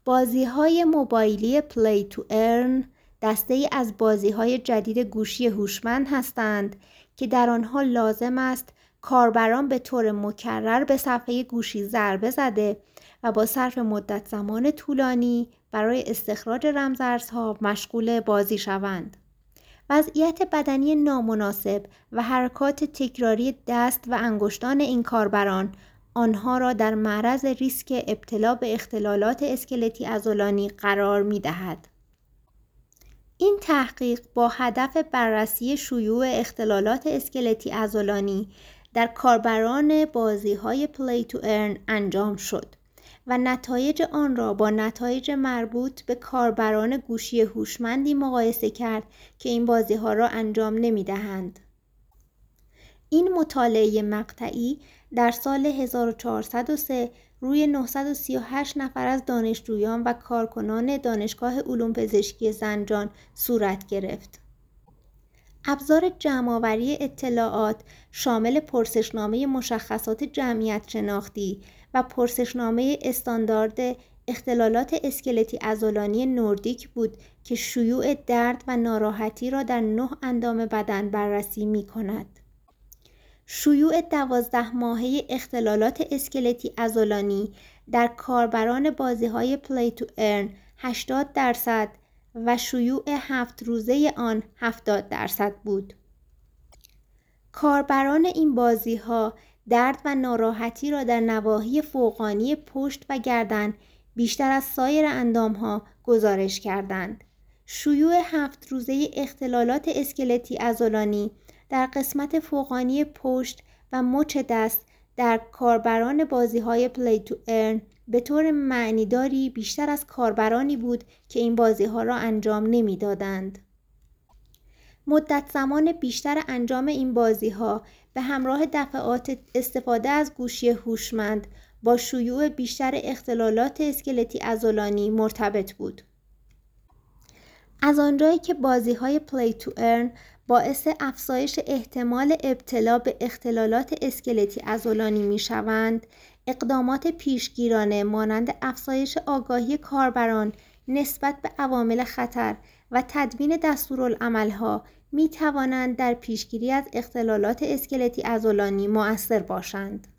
بازی‌های موبایلی پلی تو ارن دسته‌ای از بازی‌های جدید گوشی هوشمند هستند که در آنها لازم است کاربران به طور مکرر به صفحه گوشی ضربه زده و با صرف مدت زمان طولانی برای استخراج رمزارزها مشغول بازی شوند. وضعیت بدنی نامناسب و حرکات تکراری دست و انگشتان این کاربران آنها را در معرض ریسک ابتلا به اختلالات اسکلتی عضلانی قرار می‌دهد. این تحقیق با هدف بررسی شیوع اختلالات اسکلتی عضلانی در کاربران بازی‌های پلی تو ارن انجام شد و نتایج آن را با نتایج مربوط به کاربران گوشی هوشمندی مقایسه کرد که این بازی‌ها را انجام نمی‌دهند. این مطالعه مقطعی در سال 1403 روی 938 نفر از دانشجویان و کارکنان دانشگاه علوم پزشکی زنجان صورت گرفت. ابزار جمع‌آوری اطلاعات شامل پرسشنامه مشخصات جمعیت شناختی و پرسشنامه استاندارد اختلالات اسکلتی عضلانی نوردیک بود که شیوع درد و ناراحتی را در 9 اندام بدن بررسی می‌کند. شیوع 12 ماهه اختلالات اسکلتی عضلانی در کاربران بازی‌های پلی تو ارن 80% و شیوع 7 روزه آن 70% بود. کاربران این بازی‌ها درد و ناراحتی را در نواحی فوقانی پشت و گردن بیشتر از سایر اندام‌ها گزارش کردند. شیوع 7 روزه اختلالات اسکلتی عضلانی در قسمت فوقانی پشت و مچ دست در کاربران بازی‌های پلی تو ارن به طور معنیداری بیشتر از کاربرانی بود که این بازی‌ها را انجام نمی‌دادند. مدت زمان بیشتر انجام این بازی‌ها به همراه دفعات استفاده از گوشی هوشمند با شیوع بیشتر اختلالات اسکلتی عضلانی مرتبط بود. از آنجایی که بازی‌های پلی تو ارن باعث افزایش احتمال ابتلا به اختلالات اسکلتی عضلانی می‌شوند، اقدامات پیشگیرانه مانند افزایش آگاهی کاربران نسبت به عوامل خطر و تدوین دستورالعمل‌ها می‌توانند در پیشگیری از اختلالات اسکلتی عضلانی مؤثر باشند.